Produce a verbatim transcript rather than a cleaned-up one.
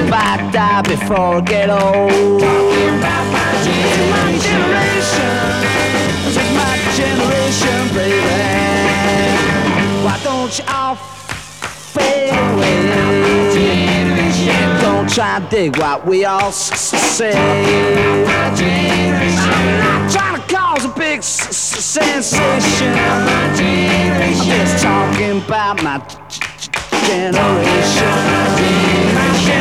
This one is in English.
if I die before I get old. Talking about my generation. This is my generation, baby. Why don't you all fade away? Don't try and dig what we all s- s- say. I'm not trying to cause a big s- s- sensation. I'm just talking about my g- g- generation.